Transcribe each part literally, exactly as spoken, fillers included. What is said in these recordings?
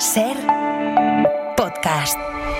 Ser podcast.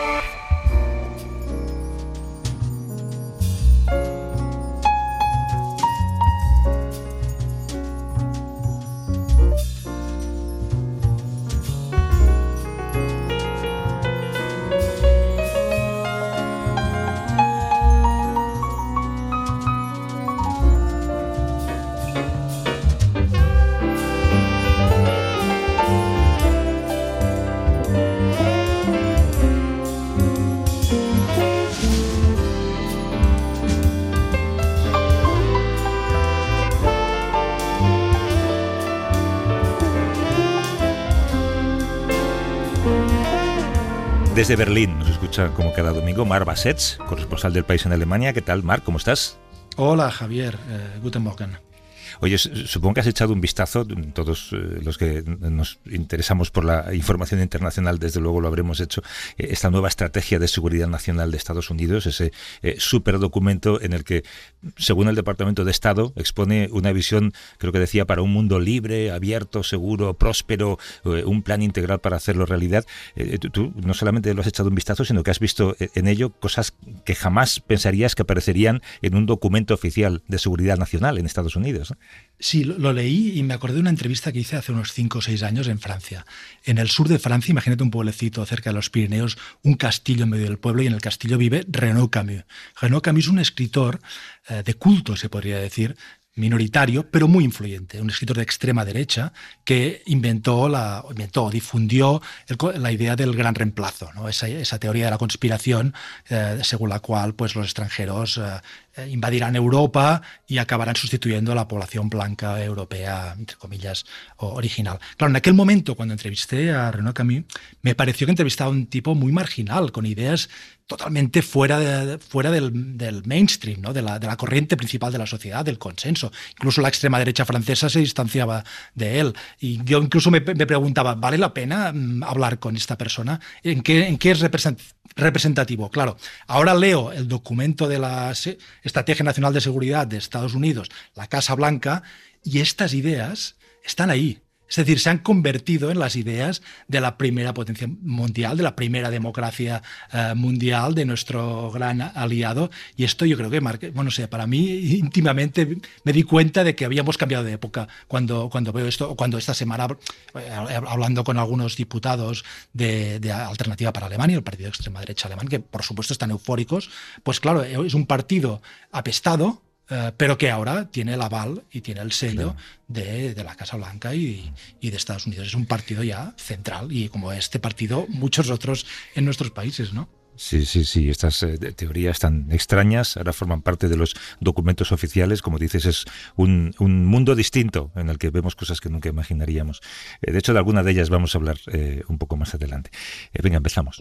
Desde Berlín nos escucha como cada domingo Marc Bassets, corresponsal del País en Alemania. ¿Qué tal, Marc? ¿Cómo estás? Hola, Javier. Eh, guten Morgen. Oye, supongo que has echado un vistazo, todos los que nos interesamos por la información internacional, desde luego lo habremos hecho, esta nueva estrategia de seguridad nacional de Estados Unidos, ese eh, superdocumento en el que, según el Departamento de Estado, expone una visión, creo que decía, para un mundo libre, abierto, seguro, próspero, eh, un plan integral para hacerlo realidad. Eh, tú, tú no solamente lo has echado un vistazo, sino que has visto en ello cosas que jamás pensarías que aparecerían en un documento oficial de seguridad nacional en Estados Unidos, ¿no? Sí, lo, lo leí y me acordé de una entrevista que hice hace unos cinco o seis años en Francia. En el sur de Francia, imagínate un pueblecito cerca de los Pirineos, un castillo en medio del pueblo, y en el castillo vive Renaud Camus. Renaud Camus es un escritor eh, de culto, se podría decir, minoritario, pero muy influyente, un escritor de extrema derecha que inventó, la, inventó difundió el, la idea del gran reemplazo, ¿no? esa, esa teoría de la conspiración eh, según la cual pues, los extranjeros eh, invadirán Europa y acabarán sustituyendo a la población blanca europea, entre comillas, original. Claro, en aquel momento, cuando entrevisté a Renaud Camus, me pareció que entrevistaba a un tipo muy marginal, con ideas totalmente fuera, de, fuera del, del mainstream, ¿no? de, la, de la corriente principal de la sociedad, del consenso. Incluso la extrema derecha francesa se distanciaba de él. Y yo incluso me, me preguntaba, ¿vale la pena hablar con esta persona? ¿En qué, en qué es representativo? Claro, ahora leo el documento de la Estrategia Nacional de Seguridad de Estados Unidos, la Casa Blanca, y estas ideas están ahí. Es decir, se han convertido en las ideas de la primera potencia mundial, de la primera democracia uh, mundial, de nuestro gran aliado. Y esto yo creo que, marca, bueno, o sea, para mí íntimamente me di cuenta de que habíamos cambiado de época cuando, cuando veo esto, o cuando esta semana, eh, hablando con algunos diputados de, de Alternativa para Alemania, el partido de extrema derecha alemán, que por supuesto están eufóricos, pues claro, es un partido apestado, Uh, pero que ahora tiene el aval y tiene el sello de, de la Casa Blanca y, y de Estados Unidos. Es un partido ya central, y como este partido, muchos otros en nuestros países, ¿no? Sí, sí, sí. Estas eh, teorías tan extrañas ahora forman parte de los documentos oficiales. Como dices, es un, un mundo distinto en el que vemos cosas que nunca imaginaríamos. Eh, de hecho, de alguna de ellas vamos a hablar eh, un poco más adelante. Eh, venga, empezamos.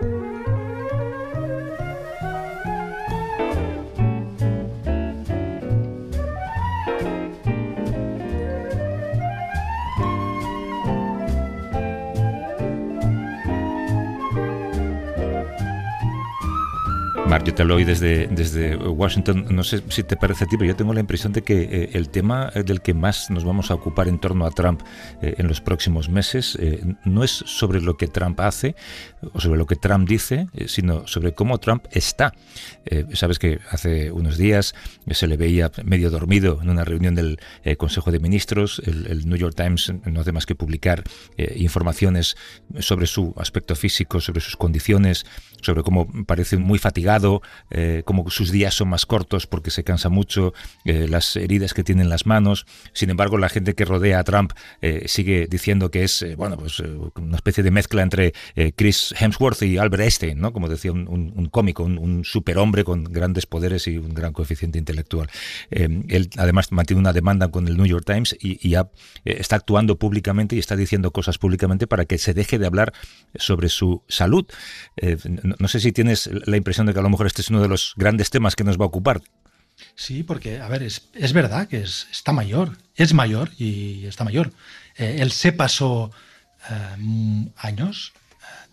Marc, yo te hablo hoy desde, desde Washington. No sé si te parece a ti, pero yo tengo la impresión de que eh, el tema del que más nos vamos a ocupar en torno a Trump eh, en los próximos meses eh, no es sobre lo que Trump hace o sobre lo que Trump dice, eh, sino sobre cómo Trump está. Eh, sabes que hace unos días se le veía medio dormido en una reunión del eh, Consejo de Ministros. El, el New York Times no hace más que publicar eh, informaciones sobre su aspecto físico, sobre sus condiciones, sobre cómo parece muy fatigado, eh, cómo sus días son más cortos porque se cansa mucho, eh, las heridas que tiene en las manos. Sin embargo, la gente que rodea a Trump eh, sigue diciendo que es eh, bueno, pues, eh, una especie de mezcla entre eh, Chris Hemsworth y Albert Einstein, ¿no? Como decía un, un, un cómico, un, un superhombre con grandes poderes y un gran coeficiente intelectual. Eh, él además mantiene una demanda con el New York Times y, y ya, eh, está actuando públicamente y está diciendo cosas públicamente para que se deje de hablar sobre su salud. Eh, no, no sé si tienes la impresión de que a lo mejor este es uno de los grandes temas que nos va a ocupar. Sí, porque, a ver, es, es verdad que es, está mayor, es mayor y está mayor. Eh, él se pasó eh, años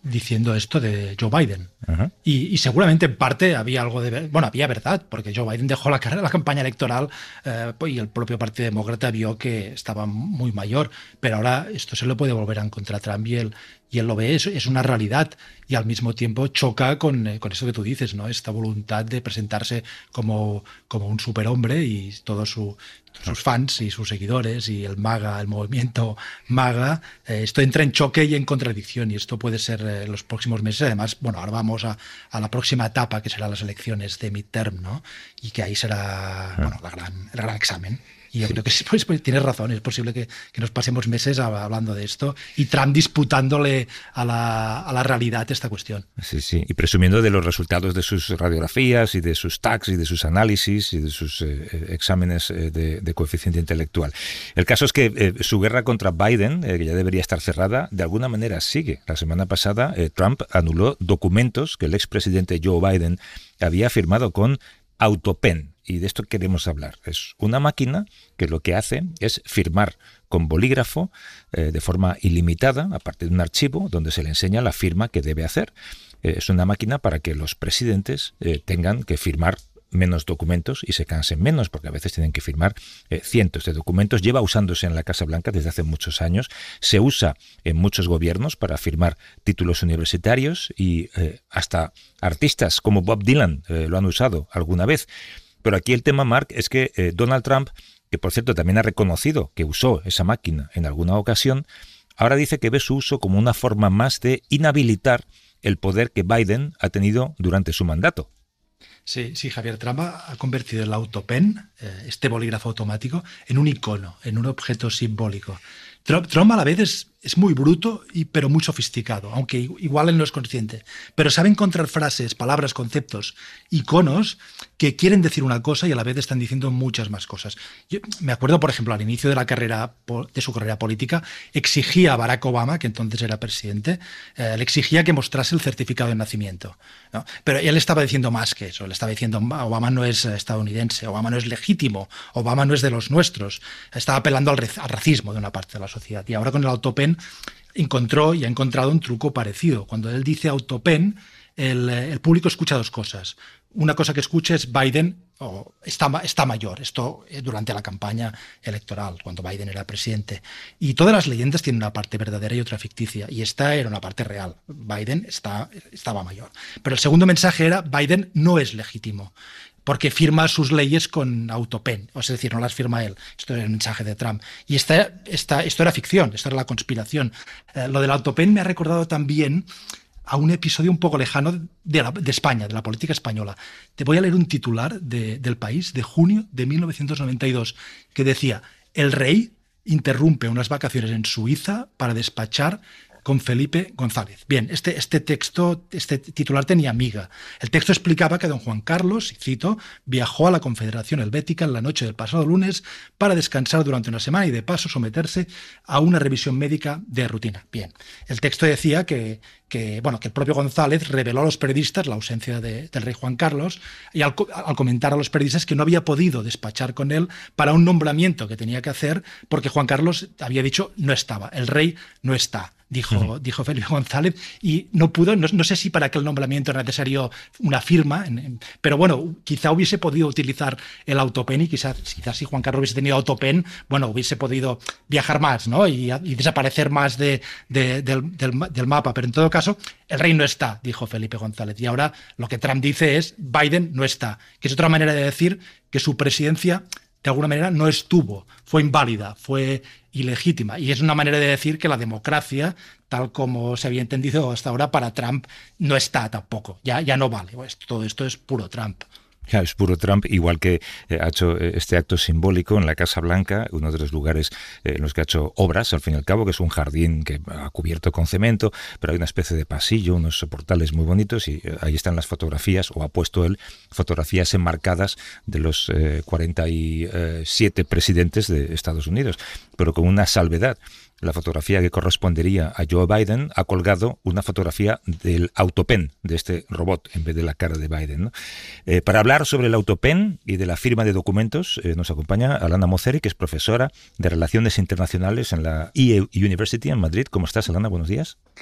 diciendo esto de Joe Biden. Uh-huh. Y, y seguramente en parte había algo de... Bueno, había verdad, porque Joe Biden dejó la carrera, la campaña electoral eh, y el propio Partido Demócrata vio que estaba muy mayor, pero ahora esto se lo puede volver a encontrar Trump y él, y él lo ve, es, es una realidad y al mismo tiempo choca con, eh, con eso que tú dices, ¿no? Esta voluntad de presentarse como, como un superhombre y todos su, sus fans y sus seguidores y el MAGA, el movimiento MAGA, eh, esto entra en choque y en contradicción y esto puede ser en eh, los próximos meses. Además, bueno, ahora vamos a, a la próxima etapa que serán las elecciones de midterm, ¿no? Y que ahí será, bueno, la gran, el gran examen. Y yo sí. creo que sí, pues, pues, tienes razón, es posible que, que nos pasemos meses hablando de esto y Trump disputándole a la, a la realidad esta cuestión. Sí, sí, y presumiendo de los resultados de sus radiografías y de sus tags y de sus análisis y de sus eh, exámenes eh, de, de coeficiente intelectual. El caso es que eh, su guerra contra Biden, eh, que ya debería estar cerrada, de alguna manera sigue. La semana pasada eh, Trump anuló documentos que el expresidente Joe Biden había firmado con AutoPen. Y de esto queremos hablar. Es una máquina que lo que hace es firmar con bolígrafo eh, de forma ilimitada a partir de un archivo donde se le enseña la firma que debe hacer. Eh, es una máquina para que los presidentes eh, tengan que firmar menos documentos y se cansen menos, porque a veces tienen que firmar eh, cientos de documentos. Lleva usándose en la Casa Blanca desde hace muchos años. Se usa en muchos gobiernos para firmar títulos universitarios y eh, hasta artistas como Bob Dylan eh, lo han usado alguna vez. Pero aquí el tema, Marc, es que eh, Donald Trump, que por cierto también ha reconocido que usó esa máquina en alguna ocasión, ahora dice que ve su uso como una forma más de inhabilitar el poder que Biden ha tenido durante su mandato. Sí, sí, Javier, Trump ha convertido el AutoPen, eh, este bolígrafo automático, en un icono, en un objeto simbólico. Trump, Trump a la vez es, es muy bruto, y, pero muy sofisticado, aunque igual él no es consciente. Pero sabe encontrar frases, palabras, conceptos, iconos que quieren decir una cosa y a la vez están diciendo muchas más cosas. Yo me acuerdo, por ejemplo, al inicio de la carrera de su carrera política, exigía a Barack Obama, que entonces era presidente, eh, le exigía que mostrase el certificado de nacimiento, ¿no? Pero él estaba diciendo más que eso. Le estaba diciendo, Obama no es estadounidense, Obama no es legítimo, Obama no es de los nuestros. Estaba apelando al, al racismo de una parte de la sociedad. Y ahora con el AutoPen encontró y ha encontrado un truco parecido. Cuando él dice AutoPen, el, el público escucha dos cosas. Una cosa que escucha es Biden oh, está, está mayor. Esto durante la campaña electoral, cuando Biden era presidente. Y todas las leyendas tienen una parte verdadera y otra ficticia. Y esta era una parte real. Biden está, estaba mayor. Pero el segundo mensaje era Biden no es legítimo, porque firma sus leyes con AutoPen, es decir, no las firma él. Esto era el mensaje de Trump. Y esta, esta, esto era ficción, esto era la conspiración. Eh, lo del AutoPen me ha recordado también a un episodio un poco lejano de, la, de España, de la política española. Te voy a leer un titular de, del País de junio de mil novecientos noventa y dos que decía: el rey interrumpe unas vacaciones en Suiza para despachar con Felipe González. Bien, este, este texto, este titular tenía miga. El texto explicaba que don Juan Carlos, y cito, viajó a la Confederación Helvética en la noche del pasado lunes para descansar durante una semana y de paso someterse a una revisión médica de rutina. Bien, el texto decía que, que, bueno, que el propio González reveló a los periodistas la ausencia de, del rey Juan Carlos y al, al comentar a los periodistas que no había podido despachar con él para un nombramiento que tenía que hacer porque Juan Carlos había dicho no estaba, el rey no está. Dijo, uh-huh. dijo Felipe González, y no pudo, no, no sé si para aquel nombramiento era necesario una firma, en, en, pero bueno, quizá hubiese podido utilizar el AutoPen y quizás, quizás si Juan Carlos hubiese tenido AutoPen, bueno, hubiese podido viajar más, ¿no? Y, y desaparecer más de, de, del, del, del mapa, pero en todo caso, el rey no está, dijo Felipe González. Y ahora lo que Trump dice es, Biden no está, que es otra manera de decir que su presidencia de alguna manera no estuvo, fue inválida, fue ilegítima. Y es una manera de decir que la democracia, tal como se había entendido hasta ahora, para Trump no está tampoco, ya, ya no vale. Pues todo esto es puro Trump. Claro, es puro Trump, igual que eh, ha hecho este acto simbólico en la Casa Blanca, uno de los lugares eh, en los que ha hecho obras, al fin y al cabo, que es un jardín que ha cubierto con cemento, pero hay una especie de pasillo, unos portales muy bonitos y eh, ahí están las fotografías, o ha puesto él fotografías enmarcadas de los eh, cuarenta y siete presidentes de Estados Unidos, pero con una salvedad. La fotografía que correspondería a Joe Biden ha colgado una fotografía del AutoPen, de este robot, en vez de la cara de Biden, ¿no? Eh, para hablar sobre el AutoPen y de la firma de documentos, eh, nos acompaña Alana Moceri, que es profesora de Relaciones Internacionales en la E A University en Madrid. ¿Cómo estás, Alana? Buenos días.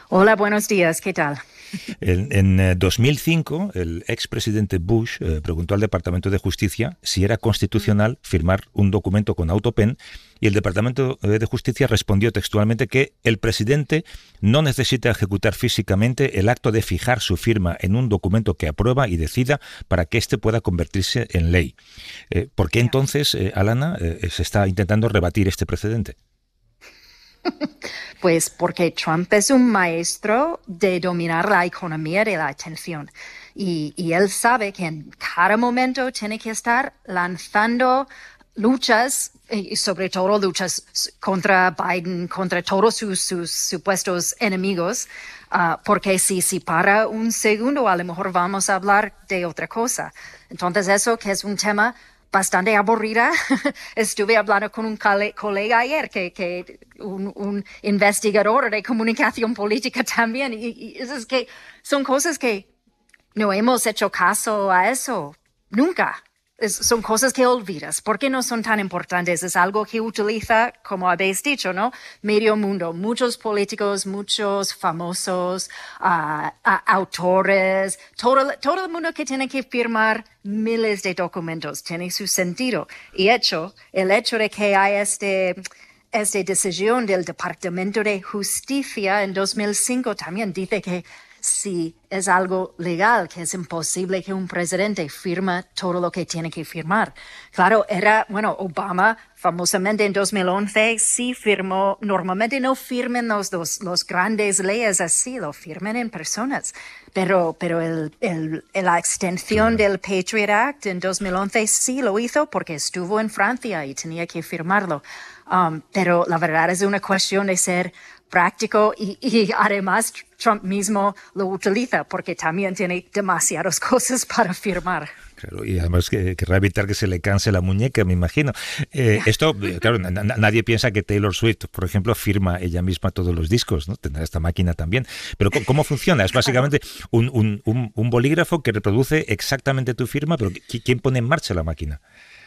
Hola, buenos días, ¿qué tal? En, en eh, dos mil cinco, el expresidente Bush eh, preguntó al Departamento de Justicia si era constitucional firmar un documento con autopen, y el Departamento de Justicia respondió textualmente que el presidente no necesita ejecutar físicamente el acto de fijar su firma en un documento que aprueba y decida para que éste pueda convertirse en ley. Eh, ¿Por qué entonces, eh, Alana, eh, se está intentando rebatir este precedente? Pues porque Trump es un maestro de dominar la economía de la atención. Y, y él sabe que en cada momento tiene que estar lanzando luchas, y sobre todo luchas contra Biden, contra todos sus, sus supuestos enemigos, uh, porque si, si para un segundo a lo mejor vamos a hablar de otra cosa. Entonces eso que es un tema bastante aburrida. Estuve hablando con un colega ayer, que, que un, un investigador de comunicación política también, y, y es que son cosas que no hemos hecho caso a eso, nunca. Es, son cosas que olvidas. ¿Por qué no son tan importantes? Es algo que utiliza, como habéis dicho, ¿no? Medio mundo, muchos políticos, muchos famosos, uh, uh, autores, todo, todo el mundo que tiene que firmar miles de documentos, tiene su sentido. Y hecho, el hecho de que hay este, esta decisión del Departamento de Justicia en dos mil cinco también dice que si es algo legal, que es imposible que un presidente firme todo lo que tiene que firmar. Claro, era, bueno, Obama famosamente en dos mil once sí firmó, normalmente no firmen los, los, los grandes leyes así, lo firmen en personas, pero, pero el, el, la extensión del Patriot Act en dos mil once sí lo hizo porque estuvo en Francia y tenía que firmarlo. Um, pero la verdad es una cuestión de ser práctico y, y además Trump mismo lo utiliza porque también tiene demasiadas cosas para firmar. Claro, y además que querrá evitar que se le canse la muñeca, me imagino. Eh, esto, claro, na, nadie piensa que Taylor Swift, por ejemplo, firma ella misma todos los discos, ¿no? Tendrá esta máquina también. Pero ¿cómo, cómo funciona? Es básicamente un, un, un, un bolígrafo que reproduce exactamente tu firma, pero ¿quién pone en marcha la máquina?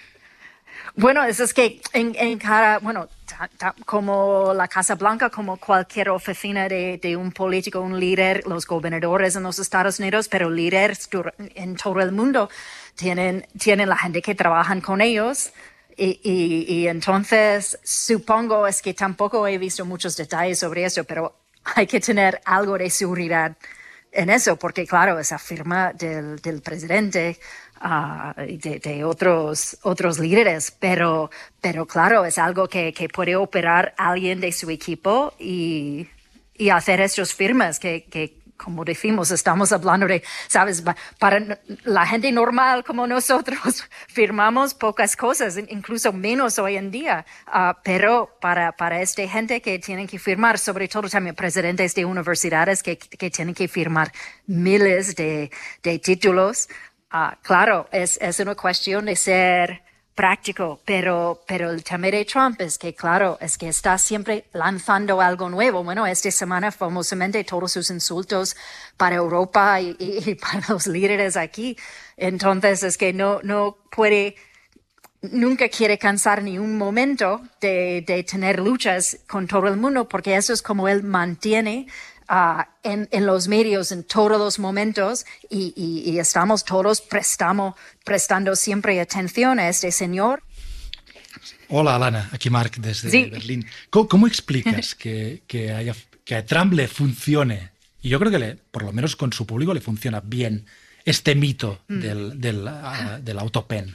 Bueno, eso es que en, en cada, bueno, ta, ta, como la Casa Blanca, como cualquier oficina de, de un político, un líder, los gobernadores en los Estados Unidos, pero líderes en todo el mundo, tienen, tienen la gente que trabajan con ellos. Y, y, y entonces, supongo, es que tampoco he visto muchos detalles sobre eso, pero hay que tener algo de seguridad en eso, porque claro, esa firma del, del presidente, uh, de, de otros, otros líderes, pero, pero claro, es algo que, que puede operar alguien de su equipo y, y hacer estas firmas que, que, como decimos, estamos hablando de, sabes, para la gente normal como nosotros, firmamos pocas cosas, incluso menos hoy en día, uh, pero para, para esta gente que tienen que firmar, sobre todo también presidentes de universidades que, que tienen que firmar miles de, de títulos, uh, claro, es, es una cuestión de ser práctico, pero, pero el tema de Trump es que, claro, es que está siempre lanzando algo nuevo. Bueno, esta semana famosamente todos sus insultos para Europa y, y, y para los líderes aquí. Entonces es que no, no puede, nunca quiere cansar ni un momento de, de tener luchas con todo el mundo, porque eso es como él mantiene Uh, en, en los medios en todos los momentos y, y, y estamos todos prestamos, prestando siempre atención a este señor. Hola, Alana, aquí Marc desde sí. Berlín. ¿Cómo, cómo explicas que, que, haya, que a Trump le funcione, y yo creo que le, por lo menos con su público le funciona bien, este mito mm. del, del, uh, del autopen?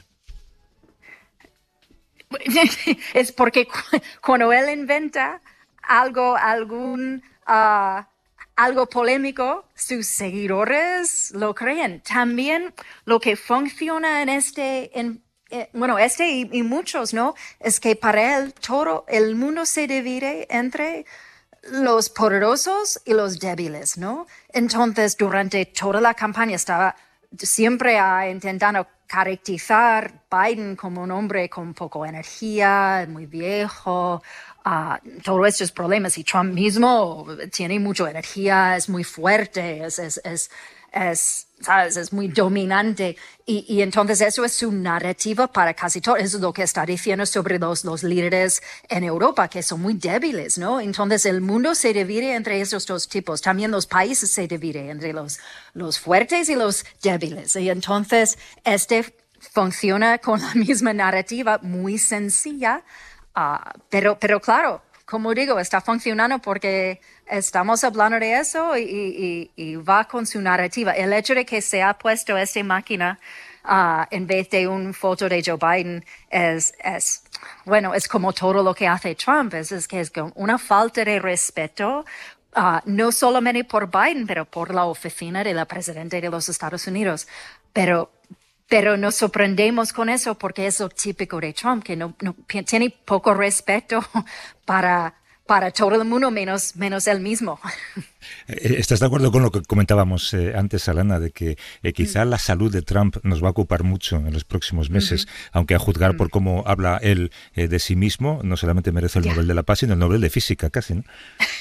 Es porque cu- cuando él inventa algo, algún... Uh, algo polémico, sus seguidores lo creen. También lo que funciona en este, en, eh, bueno, este y, y muchos, ¿no? Es que para él todo el mundo se divide entre los poderosos y los débiles, ¿no? Entonces, durante toda la campaña estaba siempre uh, intentando caracterizar Biden como un hombre con poco energía, muy viejo, uh, todos estos problemas. Y Trump mismo tiene mucha energía, es muy fuerte, es, es, es, es, ¿sabes? Es muy dominante. Y, y entonces eso es su narrativa para casi todo. Eso es lo que está diciendo sobre los, los líderes en Europa, que son muy débiles, ¿no? Entonces el mundo se divide entre esos dos tipos. También los países se dividen entre los, los fuertes y los débiles. Y entonces este funciona con la misma narrativa muy sencilla, uh, pero, pero claro, como digo, está funcionando porque estamos hablando de eso y, y, y va con su narrativa. El hecho de que se ha puesto esta máquina uh, en vez de una foto de Joe Biden es, es, bueno, es como todo lo que hace Trump, es, es que es una falta de respeto, uh, no solamente por Biden, pero por la oficina de la presidenta de los Estados Unidos. Pero Pero nos sorprendemos con eso porque es lo típico de Trump, que no, no tiene poco respeto para, para todo el mundo, menos, menos él mismo. ¿Estás de acuerdo con lo que comentábamos eh, antes, Alana, de que eh, quizá mm. la salud de Trump nos va a ocupar mucho en los próximos meses, mm-hmm. aunque a juzgar mm. por cómo habla él eh, de sí mismo, no solamente merece el yeah. Nobel de la Paz, sino el Nobel de Física casi, ¿no?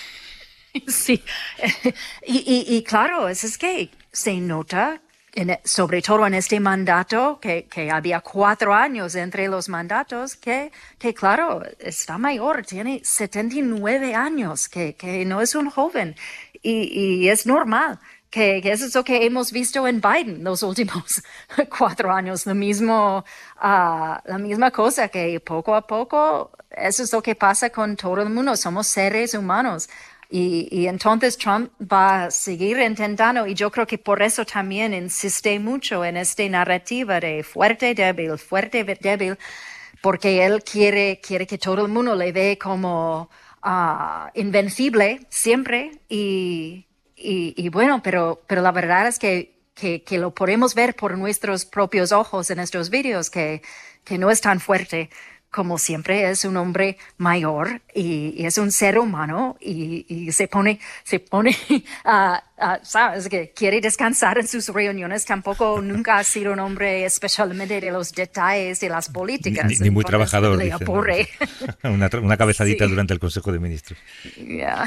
Sí, y, y, y claro, es, es que se nota, En, sobre todo en este mandato, que, que había cuatro años entre los mandatos, que, que claro, está mayor, tiene setenta y nueve años, que, que no es un joven. Y, y es normal, que, que eso es lo que hemos visto en Biden los últimos cuatro años, lo mismo, uh, la misma cosa, que poco a poco, eso es lo que pasa con todo el mundo, somos seres humanos. Y, y entonces Trump va a seguir intentando, y yo creo que por eso también insiste mucho en esta narrativa de fuerte, débil, fuerte, débil, porque él quiere, quiere que todo el mundo le vea como uh, invencible siempre. Y, y, y bueno, pero, pero la verdad es que, que, que lo podemos ver por nuestros propios ojos en estos vídeos, que, que no es tan fuerte. Como siempre, es un hombre mayor y, y es un ser humano y, y se pone, se pone, uh, uh, sabes, que quiere descansar en sus reuniones. Tampoco nunca ha sido un hombre especialmente de los detalles de las políticas. Ni, ni muy trabajador. Le dice, aburre. ¿no? una, una cabezadita Sí. durante el Consejo de Ministros. Yeah.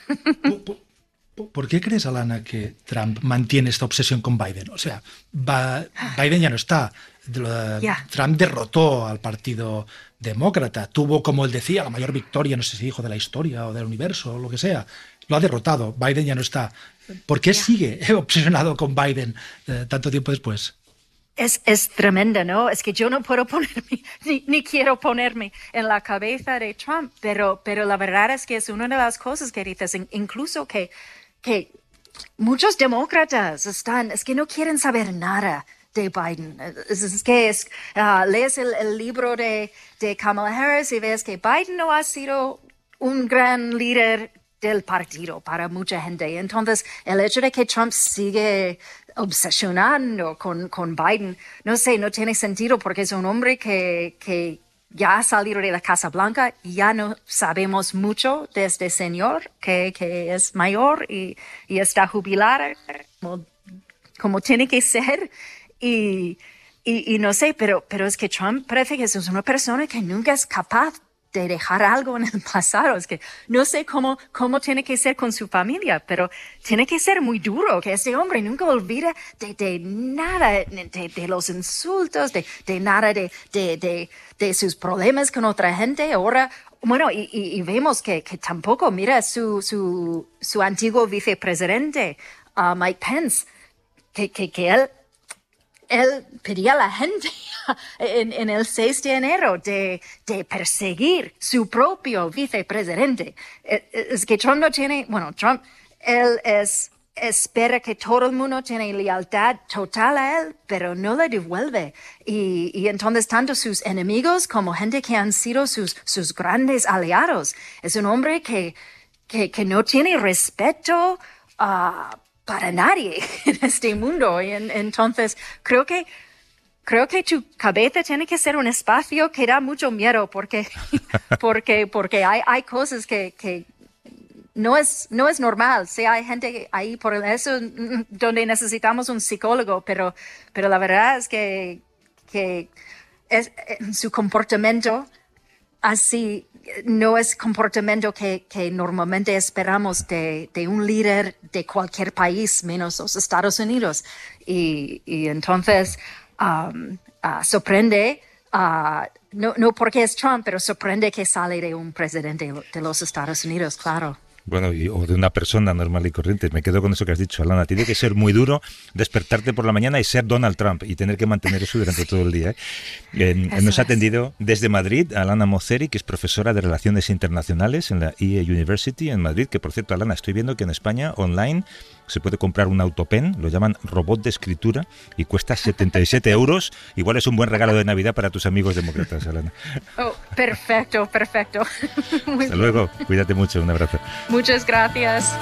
¿Por qué crees, Alana, que Trump mantiene esta obsesión con Biden? O sea, va, Biden ya no está. Yeah. Trump derrotó al Partido Demócrata. Tuvo, como él decía, la mayor victoria, no sé si dijo, de la historia o del universo o lo que sea. Lo ha derrotado. Biden ya no está. ¿Por qué yeah. sigue obsesionado con Biden eh, tanto tiempo después? Es, es tremenda, ¿no? Es que yo no puedo ponerme, ni, ni quiero ponerme en la cabeza de Trump, pero, pero la verdad es que es una de las cosas que dices, incluso que, que muchos demócratas están, es que no quieren saber nada de Biden. Es, es que es, uh, lees el, el libro de, de Kamala Harris y ves que Biden no ha sido un gran líder del partido para mucha gente. Entonces, el hecho de que Trump sigue obsesionando con, con Biden, no sé, no tiene sentido porque es un hombre que, que ya ha salido de la Casa Blanca, ya no sabemos mucho de este señor que, que es mayor y, y está jubilado como, como tiene que ser. Y, y, y no sé, pero, pero es que Trump parece que es una persona que nunca es capaz de dejar algo en el pasado. Es que no sé cómo, cómo tiene que ser con su familia, pero tiene que ser muy duro, que ese hombre nunca olvida de, de nada, de, de los insultos, de, de nada de, de, de, de sus problemas con otra gente. Ahora, bueno, y, y, y vemos que, que tampoco, mira, su, su, su antiguo vicepresidente, uh, Mike Pence, que, que, que él Él pedía a la gente en, en el seis de enero de, de perseguir su propio vicepresidente. Es que Trump no tiene, bueno, Trump, él es, espera que todo el mundo tiene lealtad total a él, pero no le devuelve. Y, y entonces tanto sus enemigos como gente que han sido sus, sus grandes aliados. Es un hombre que, que, que no tiene respeto uh, para nadie en este mundo. Y en, entonces creo que creo que tu cabeza tiene que ser un espacio que da mucho miedo porque porque porque hay hay cosas que que no es no es normal. Sí, hay gente ahí por eso donde necesitamos un psicólogo, pero pero la verdad es que que es, su comportamiento así no es comportamiento que, que normalmente esperamos de, de un líder de cualquier país, menos los Estados Unidos. Y, y entonces um, uh, sorprende, uh, no, no porque es Trump, pero sorprende que sale de un presidente de los Estados Unidos, claro. Bueno, y, o de una persona normal y corriente. Me quedo con eso que has dicho, Alana. Tiene que ser muy duro despertarte por la mañana y ser Donald Trump y tener que mantener eso durante todo el día. ¿eh? Eh, nos ha atendido desde Madrid Alana Mosseri, que es profesora de Relaciones Internacionales en la E A University en Madrid, que por cierto, Alana, estoy viendo que en España, online, se puede comprar un autopen, lo llaman robot de escritura, y cuesta setenta y siete euros. Igual es un buen regalo de Navidad para tus amigos demócratas, Alana. Oh, perfecto, perfecto. Hasta luego, cuídate mucho, un abrazo. Muchas gracias.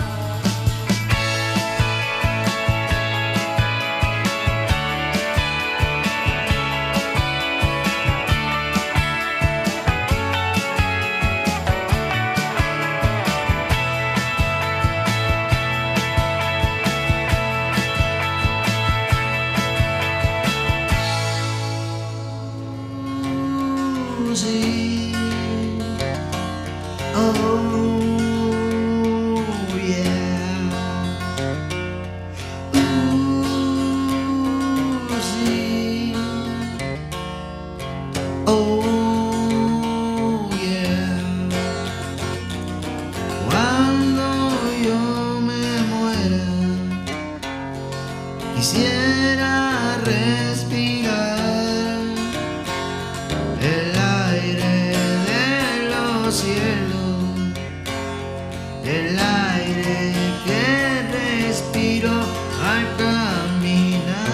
Quisiera respirar el aire de los cielos, el aire que respiro al caminar.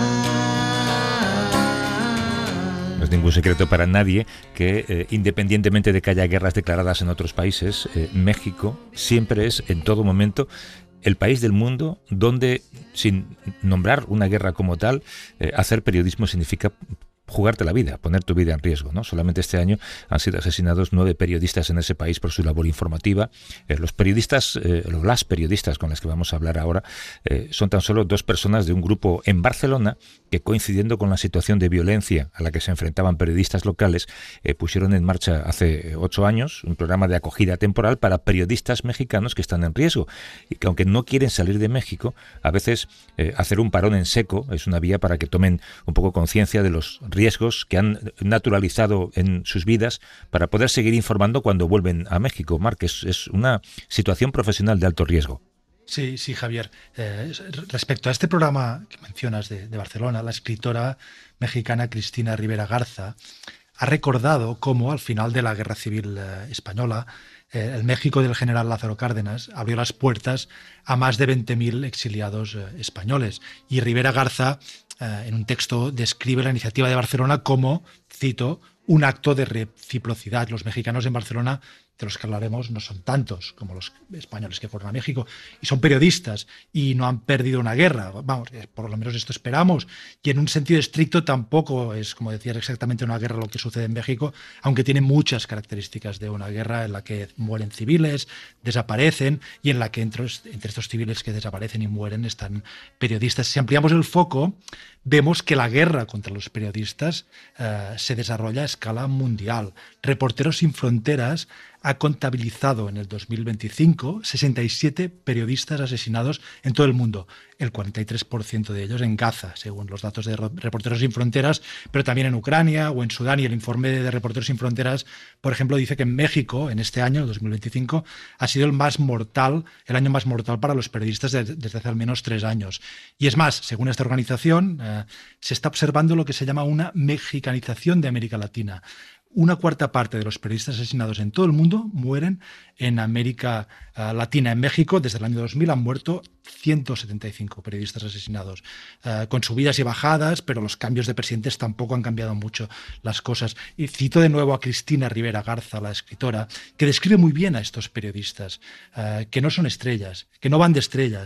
No es ningún secreto para nadie que, eh, independientemente de que haya guerras declaradas en otros países, eh, México siempre es, en todo momento, el país del mundo donde, sin nombrar una guerra como tal, eh, hacer periodismo significa jugarte la vida, poner tu vida en riesgo, ¿no? Solamente este año han sido asesinados nueve periodistas en ese país por su labor informativa. Eh, los periodistas, eh, las periodistas con las que vamos a hablar ahora, eh, son tan solo dos personas de un grupo en Barcelona que, coincidiendo con la situación de violencia a la que se enfrentaban periodistas locales, eh, pusieron en marcha hace ocho años un programa de acogida temporal para periodistas mexicanos que están en riesgo y que, aunque no quieren salir de México, a veces eh, hacer un parón en seco es una vía para que tomen un poco conciencia de los riesgos que han naturalizado en sus vidas para poder seguir informando cuando vuelven a México. Marc, es, es una situación profesional de alto riesgo. Sí, sí, Javier. Eh, respecto a este programa que mencionas de, de Barcelona, la escritora mexicana Cristina Rivera Garza ha recordado cómo al final de la Guerra Civil eh, Española, eh, el México del general Lázaro Cárdenas abrió las puertas a más de veinte mil exiliados eh, españoles. Y Rivera Garza, eh, en un texto, describe la iniciativa de Barcelona como, cito, un acto de reciprocidad. Los mexicanos en Barcelona, de los que hablaremos, no son tantos como los españoles que fueron a México, y son periodistas y no han perdido una guerra. Vamos, por lo menos esto esperamos. Y en un sentido estricto tampoco es, como decía, exactamente una guerra lo que sucede en México, aunque tiene muchas características de una guerra en la que mueren civiles, desaparecen, y en la que entre, entre estos civiles que desaparecen y mueren están periodistas. Si ampliamos el foco, vemos que la guerra contra los periodistas eh, se desarrolla a escala mundial. Reporteros Sin Fronteras ha contabilizado en el dos mil veinticinco sesenta y siete periodistas asesinados en todo el mundo, el cuarenta y tres por ciento de ellos en Gaza, según los datos de Reporteros Sin Fronteras, pero también en Ucrania o en Sudán. Y el informe de Reporteros Sin Fronteras, por ejemplo, dice que en México, en este año, dos mil veinticinco, ha sido el más mortal, el año más mortal para los periodistas de, desde hace al menos tres años. Y es más, según esta organización, eh, se está observando lo que se llama una mexicanización de América Latina. Una cuarta parte de los periodistas asesinados en todo el mundo mueren en América uh, Latina. En México, desde el año dos mil, han muerto ciento setenta y cinco periodistas asesinados, uh, con subidas y bajadas, pero los cambios de presidentes tampoco han cambiado mucho las cosas. Y cito de nuevo a Cristina Rivera Garza, la escritora, que describe muy bien a estos periodistas, uh, que no son estrellas, que no van de estrellas,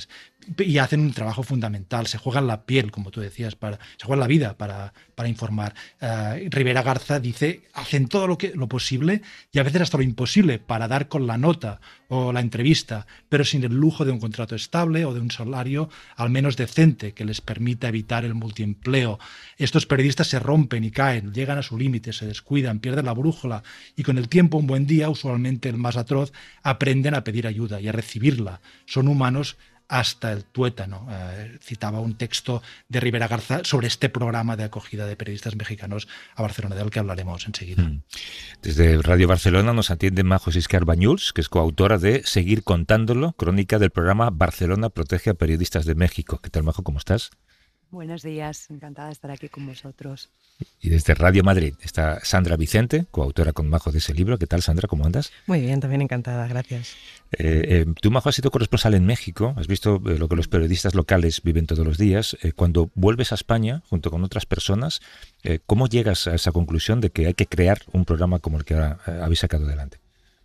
y hacen un trabajo fundamental, se juegan la piel, como tú decías, para, se juegan la vida para, para informar. Uh, Rivera Garza dice, hacen todo lo, que, lo posible y a veces hasta lo imposible para dar con la nota o la entrevista, pero sin el lujo de un contrato estable o de un salario al menos decente que les permita evitar el multiempleo. Estos periodistas se rompen y caen, llegan a su límite, se descuidan, pierden la brújula y con el tiempo, un buen día, usualmente el más atroz, aprenden a pedir ayuda y a recibirla. Son humanos hasta el tuétano. Eh, citaba un texto de Rivera Garza sobre este programa de acogida de periodistas mexicanos a Barcelona, del que hablaremos enseguida. Mm. Desde Radio Barcelona nos atiende Majo Siscar Bañuls, que es coautora de Seguir contándolo, crónica del programa Barcelona protege a periodistas de México. ¿Qué tal, Majo? ¿Cómo estás? Buenos días, encantada de estar aquí con vosotros. Y desde Radio Madrid está Sandra Vicente, coautora con Majo de ese libro. ¿Qué tal, Sandra? ¿Cómo andas? Muy bien, también encantada, gracias. Eh, eh, tú, Majo, has sido corresponsal en México, has visto eh, lo que los periodistas locales viven todos los días. Eh, cuando vuelves a España, junto con otras personas, eh, ¿cómo llegas a esa conclusión de que hay que crear un programa como el que ahora eh, habéis sacado adelante?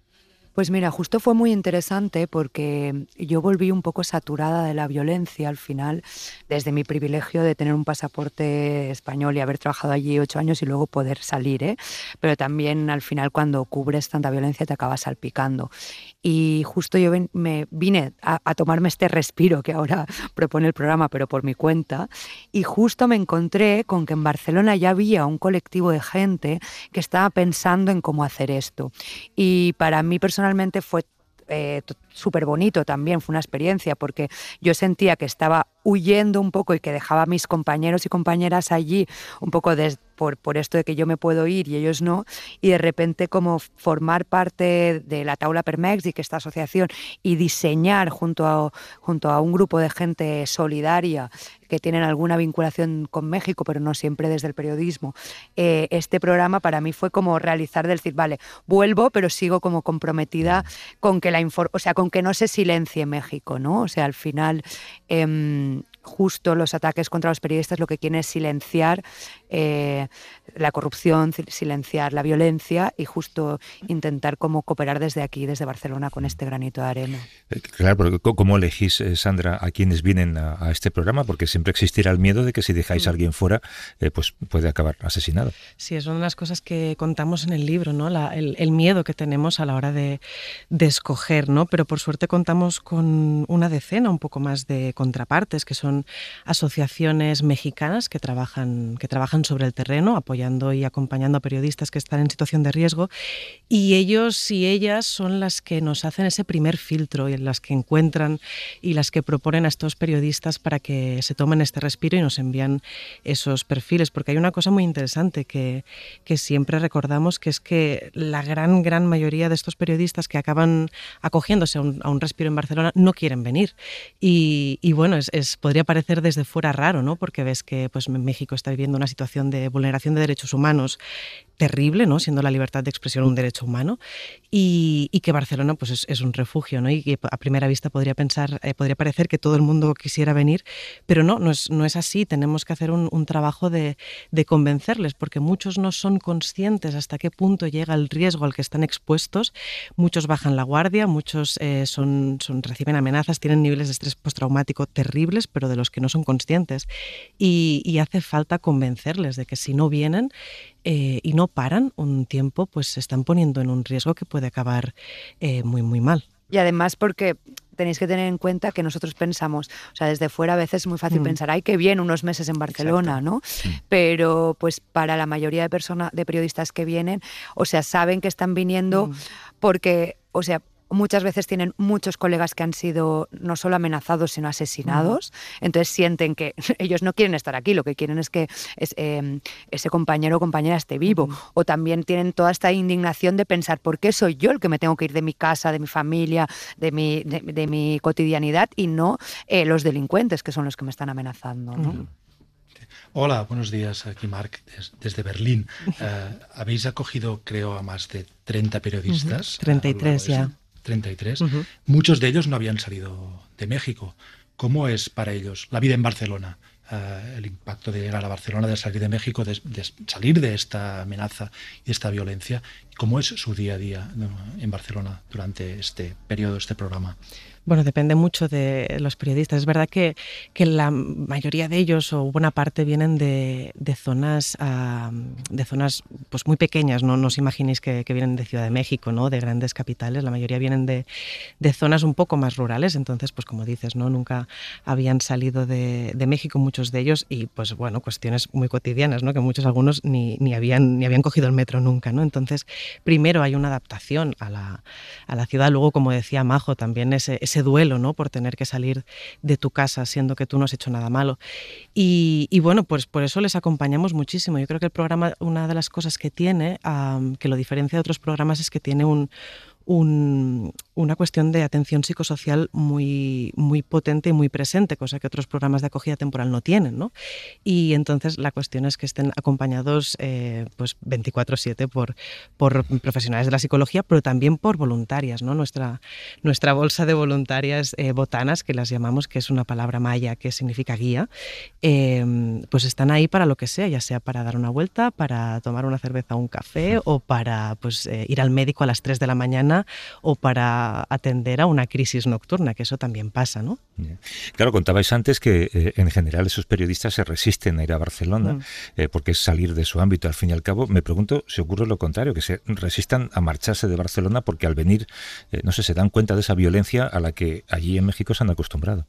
Pues mira, justo fue muy interesante porque yo volví un poco saturada de la violencia al final, desde mi privilegio de tener un pasaporte español y haber trabajado allí ocho años y luego poder salir, ¿eh? Pero también al final cuando cubres tanta violencia te acabas salpicando. Y justo yo ven, me vine a, a tomarme este respiro que ahora propone el programa, pero por mi cuenta, y justo me encontré con que en Barcelona ya había un colectivo de gente que estaba pensando en cómo hacer esto. Y para mí personalmente Realmente fue eh, súper bonito también, fue una experiencia porque yo sentía que estaba huyendo un poco y que dejaba a mis compañeros y compañeras allí un poco de, por, por esto de que yo me puedo ir y ellos no, y de repente como formar parte de la Taula per Mèxic, esta asociación, y diseñar junto a, junto a un grupo de gente solidaria que tienen alguna vinculación con México, pero no siempre desde el periodismo, eh, este programa para mí fue como realizar, decir, vale, vuelvo, pero sigo como comprometida con que la infor- o sea, con que no se silencie México, ¿no? O sea, al final eh, justo los ataques contra los periodistas lo que quieren es silenciar eh, la corrupción, silenciar la violencia y justo intentar como cooperar desde aquí, desde Barcelona, con este granito de arena. Claro, pero ¿cómo elegís, Sandra, a quienes vienen a, a este programa? Porque siempre existirá el miedo de que si dejáis a alguien fuera, eh, pues puede acabar asesinado. Sí, es una de las cosas que contamos en el libro, ¿no? La, el, el miedo que tenemos a la hora de, de escoger, ¿no? Pero por suerte contamos con una decena, un poco más de contrapartes, que son asociaciones mexicanas que trabajan, que trabajan sobre el terreno, apoyando y acompañando a periodistas que están en situación de riesgo, y ellos y ellas son las que nos hacen ese primer filtro y las que encuentran y las que proponen a estos periodistas para que se tomen este respiro y nos envían esos perfiles, porque hay una cosa muy interesante que, que siempre recordamos, que es que la gran, gran mayoría de estos periodistas que acaban acogiéndose a un, a un respiro en Barcelona no quieren venir, y, y bueno, es, es, podría parecer desde fuera raro, ¿no? Porque ves que pues, México está viviendo una situación de vulneración de derechos humanos terrible, ¿no? Siendo la libertad de expresión un derecho humano, y, y que Barcelona pues, es, es un refugio, ¿no? Y que a primera vista podría pensar, eh, podría parecer que todo el mundo quisiera venir, pero no, no es, no es así. Tenemos que hacer un, un trabajo de, de convencerles, porque muchos no son conscientes hasta qué punto llega el riesgo al que están expuestos. Muchos bajan la guardia, muchos eh, son, son, reciben amenazas, tienen niveles de estrés postraumático terribles, pero de los que no son conscientes. Y, y hace falta convencerles de que si no vienen eh, y no paran un tiempo, pues se están poniendo en un riesgo que puede acabar eh, muy, muy mal. Y además porque tenéis que tener en cuenta que nosotros pensamos, o sea, desde fuera a veces es muy fácil mm. pensar, ay, qué bien, unos meses en Barcelona, exacto, ¿no? Sí. Pero pues para la mayoría de personas, de periodistas que vienen, o sea, saben que están viniendo mm. porque, o sea, muchas veces tienen muchos colegas que han sido no solo amenazados, sino asesinados. Uh-huh. Entonces sienten que ellos no quieren estar aquí, lo que quieren es que es, eh, ese compañero o compañera esté vivo. Uh-huh. O también tienen toda esta indignación de pensar, ¿por qué soy yo el que me tengo que ir de mi casa, de mi familia, de mi, de, de mi cotidianidad, y no eh, los delincuentes, que son los que me están amenazando, ¿no? Uh-huh. Hola, buenos días, aquí Marc, desde Berlín. Uh, habéis acogido, creo, a más de treinta periodistas. Uh-huh. treinta y tres ya. treinta y tres. Uh-huh. Muchos de ellos no habían salido de México. ¿Cómo es para ellos la vida en Barcelona? Uh, el impacto de llegar a Barcelona, de salir de México, de, de salir de esta amenaza y esta violencia. ¿Cómo es su día a día, ¿no?, en Barcelona durante este periodo, este programa? Bueno, depende mucho de los periodistas. Es verdad que, que la mayoría de ellos o buena parte vienen de, de zonas uh, de zonas pues muy pequeñas, no, no os imaginéis que, que vienen de Ciudad de México, ¿no? De grandes capitales. La mayoría vienen de, de zonas un poco más rurales. Entonces, pues como dices, ¿no? Nunca habían salido de, de México muchos de ellos y pues bueno, cuestiones muy cotidianas, ¿no? Que muchos algunos ni, ni, habían, ni habían cogido el metro nunca, ¿no? Entonces, primero hay una adaptación a la, a la ciudad. Luego, como decía Majo, también ese, ese duelo, ¿no? Por tener que salir de tu casa siendo que tú no has hecho nada malo. Y, y bueno, pues por eso les acompañamos muchísimo. Yo creo que el programa, una de las cosas que tiene, um, que lo diferencia de otros programas, es que tiene un... Un, una cuestión de atención psicosocial muy, muy potente y muy presente, cosa que otros programas de acogida temporal no tienen, ¿no? Y entonces la cuestión es que estén acompañados eh, pues veinticuatro siete por, por profesionales de la psicología, pero también por voluntarias, ¿no? Nuestra, nuestra bolsa de voluntarias eh, botanas, que las llamamos, que es una palabra maya que significa guía, eh, pues están ahí para lo que sea, ya sea para dar una vuelta, para tomar una cerveza o un café, o para pues, eh, ir al médico a las tres de la mañana, o para atender a una crisis nocturna, que eso también pasa, ¿no? Claro, contabais antes que eh, en general esos periodistas se resisten a ir a Barcelona, mm. eh, porque es salir de su ámbito al fin y al cabo. Me pregunto si ocurre lo contrario, que se resistan a marcharse de Barcelona porque al venir, eh, no sé, se dan cuenta de esa violencia a la que allí en México se han acostumbrado.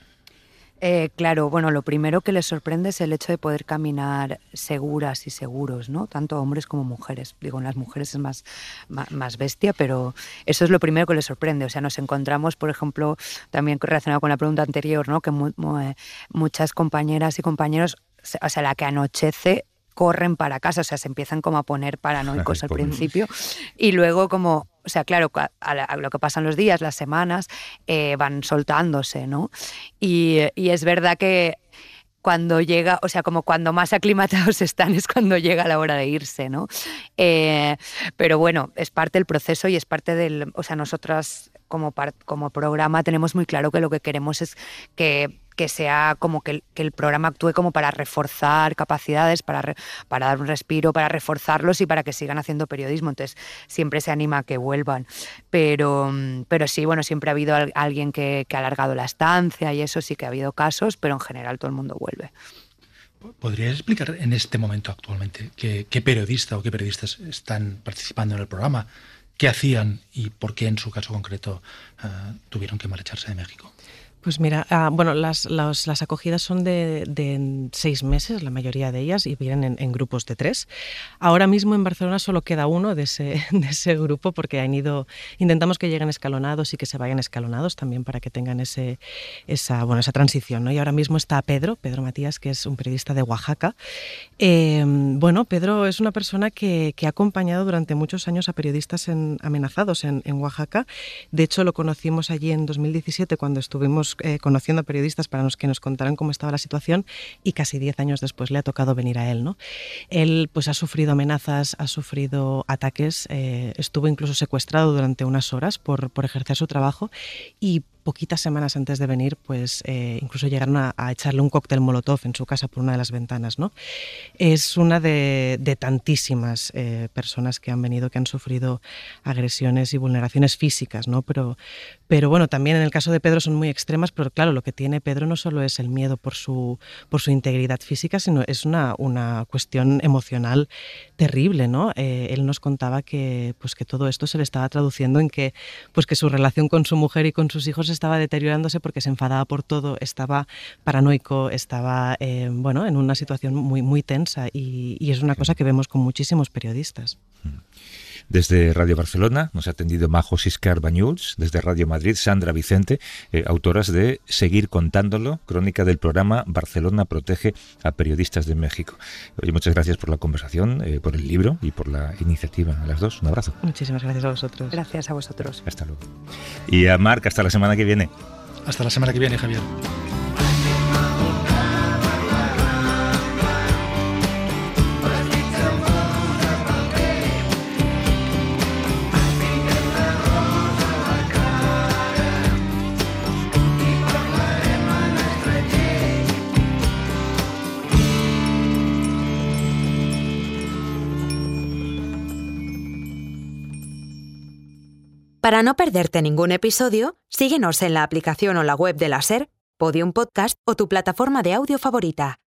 Eh, claro, bueno, lo primero que les sorprende es el hecho de poder caminar seguras y seguros, ¿no? Tanto hombres como mujeres. Digo, en las mujeres es más, más, más bestia, pero eso es lo primero que les sorprende. O sea, nos encontramos, por ejemplo, también relacionado con la pregunta anterior, ¿no? Que mu mu muchas compañeras y compañeros, o sea, la que anochece, corren para casa, o sea, se empiezan como a poner paranoicos al principio y luego como, o sea, claro, a, a, a lo que pasan los días, las semanas, eh, van soltándose, ¿no? Y, y es verdad que cuando llega, o sea, como cuando más aclimatados están es cuando llega la hora de irse, ¿no? Eh, pero bueno, es parte del proceso y es parte del, o sea, nosotras como, par, como programa tenemos muy claro que lo que queremos es que que sea como que el, que el programa actúe como para reforzar capacidades, para, re, para dar un respiro, para reforzarlos y para que sigan haciendo periodismo. Entonces siempre se anima a que vuelvan. Pero, pero sí, bueno, siempre ha habido alguien que, que ha alargado la estancia y eso sí que ha habido casos, pero en general todo el mundo vuelve. ¿Podrías explicar en este momento actualmente qué, qué periodista o qué periodistas están participando en el programa? ¿Qué hacían y por qué en su caso concreto uh, tuvieron que marcharse de México? Pues mira, uh, bueno, las, las, las acogidas son de, de seis meses, la mayoría de ellas, y vienen en, en grupos de tres. Ahora mismo en Barcelona solo queda uno de ese, de ese grupo porque han ido, intentamos que lleguen escalonados y que se vayan escalonados también para que tengan ese, esa, bueno, esa transición, ¿no? Y ahora mismo está Pedro, Pedro Matías, que es un periodista de Oaxaca. Eh, bueno, Pedro es una persona que, que ha acompañado durante muchos años a periodistas en, amenazados en, en Oaxaca. De hecho, lo conocimos allí en dos mil diecisiete cuando estuvimos Eh, conociendo a periodistas para los que nos contaran cómo estaba la situación y casi diez años después le ha tocado venir a él, ¿no? Él pues ha sufrido amenazas, ha sufrido ataques, eh, estuvo incluso secuestrado durante unas horas por, por ejercer su trabajo y poquitas semanas antes de venir, pues eh, incluso llegaron a, a echarle un cóctel molotov en su casa por una de las ventanas, ¿no? Es una de, de tantísimas eh, personas que han venido, que han sufrido agresiones y vulneraciones físicas, ¿no? Pero, pero bueno, también en el caso de Pedro son muy extremas, pero claro, lo que tiene Pedro no solo es el miedo por su, por su integridad física, sino es una, una cuestión emocional terrible, ¿no? Eh, él nos contaba que, pues, que todo esto se le estaba traduciendo en que, pues, que su relación con su mujer y con sus hijos estaba deteriorándose porque se enfadaba por todo, estaba paranoico, estaba eh, bueno, en una situación muy, muy tensa y, y es una cosa que vemos con muchísimos periodistas. Desde Radio Barcelona nos ha atendido Majo Siscar Bañuls, desde Radio Madrid Sandra Vicente, eh, autoras de Seguir contándolo, crónica del programa Barcelona protege a periodistas de México. Oye, muchas gracias por la conversación, eh, por el libro y por la iniciativa. A las dos, un abrazo. Muchísimas gracias a vosotros. Gracias a vosotros. Hasta luego. Y a Marc, hasta la semana que viene. Hasta la semana que viene, Javier. Para Para no perderte ningún episodio, síguenos en la aplicación o la web de la SER, Podium Podcast o tu plataforma de audio favorita.